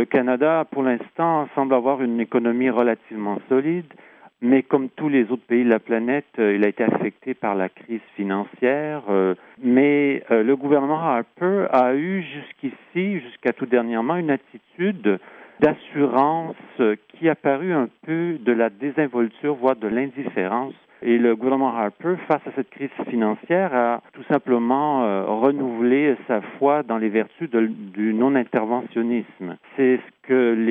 Le Canada, pour l'instant, semble avoir une économie relativement solide, mais comme tous les autres pays de la planète, il a été affecté par la crise financière. Mais le gouvernement Harper a eu jusqu'à tout dernièrement, une attitude d'assurance qui a paru un peu de la désinvolture, voire de l'indifférence. Et le gouvernement Harper, face à cette crise financière, a tout simplement renouvelé sa foi dans les vertus du non-interventionnisme. C'est ce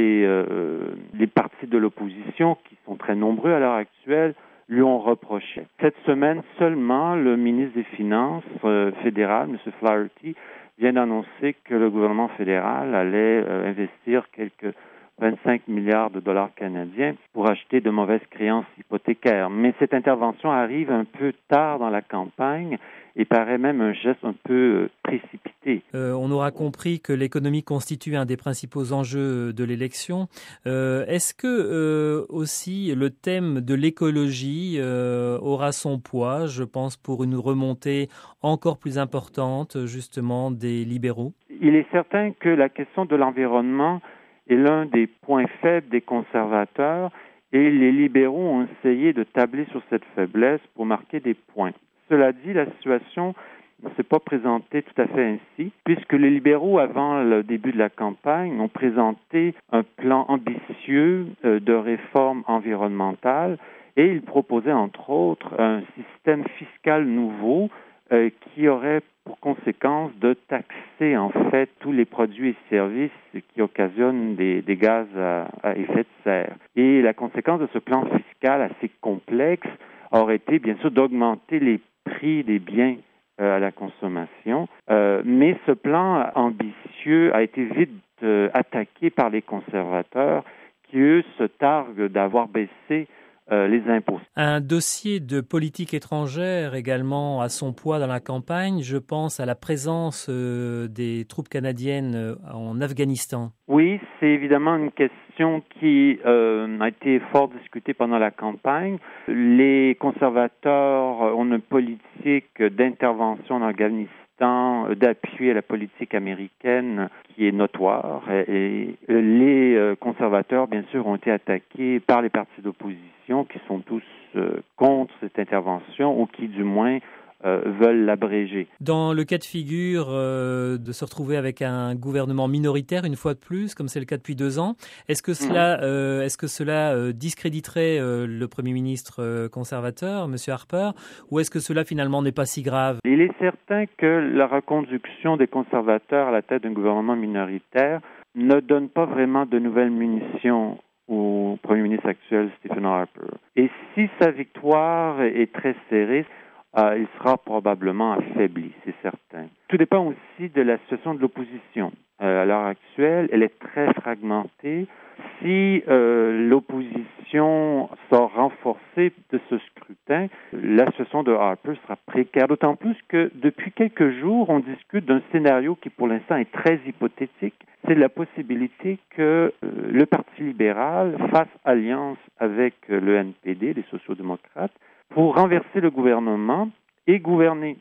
que les partis de l'opposition, qui sont très nombreux à l'heure actuelle, lui ont reproché. Cette semaine seulement, le ministre des Finances fédéral, M. Flaherty, vient d'annoncer que le gouvernement fédéral allait investir quelques 25 milliards de dollars canadiens pour acheter de mauvaises créances hypothécaires. Mais cette intervention arrive un peu tard dans la campagne et paraît même un geste un peu précipité. On aura compris que l'économie constitue un des principaux enjeux de l'élection. Est-ce que aussi le thème de l'écologie aura son poids, je pense, pour une remontée encore plus importante, justement, des libéraux? Il est certain que la question de l'environnement est l'un des points faibles des conservateurs et les libéraux ont essayé de tabler sur cette faiblesse pour marquer des points. Cela dit, la situation ne s'est pas présentée tout à fait ainsi, puisque les libéraux, avant le début de la campagne, ont présenté un plan ambitieux de réforme environnementale et ils proposaient, entre autres, un système fiscal nouveau qui aurait pour conséquence de taxer en fait tous les produits et services qui occasionnent des gaz à effet de serre. Et la conséquence de ce plan fiscal assez complexe aurait été bien sûr d'augmenter les prix des biens à la consommation. Mais ce plan ambitieux a été vite attaqué par les conservateurs qui, eux, se targuent d'avoir baissé les impôts. Un dossier de politique étrangère également a son poids dans la campagne. Je pense à la présence des troupes canadiennes en Afghanistan. Oui, c'est évidemment une question qui a été fort discutée pendant la campagne. Les conservateurs ont une politique d'intervention en Afghanistan, d'appui à la politique américaine qui est notoire. Et les conservateurs, bien sûr, ont été attaqués par les partis d'opposition qui sont tous contre cette intervention ou qui, du moins, veulent l'abréger. Dans le cas de figure de se retrouver avec un gouvernement minoritaire une fois de plus, comme c'est le cas depuis 2 ans, est-ce que cela discréditerait le Premier ministre conservateur, M. Harper, ou est-ce que cela finalement n'est pas si grave? Il est certain que la reconduction des conservateurs à la tête d'un gouvernement minoritaire ne donne pas vraiment de nouvelles munitions au Premier ministre actuel, Stephen Harper. Et si sa victoire est très serrée, il sera probablement affaibli, c'est certain. Tout dépend aussi de la situation de l'opposition. À l'heure actuelle, elle est très fragmentée. Si l'opposition sort renforcée de ce scrutin, la situation de Harper sera précaire, d'autant plus que depuis quelques jours, on discute d'un scénario qui pour l'instant est très hypothétique. C'est la possibilité que le Parti libéral fasse alliance avec le NPD, les sociaux-démocrates, pour renverser le gouvernement et gouverner.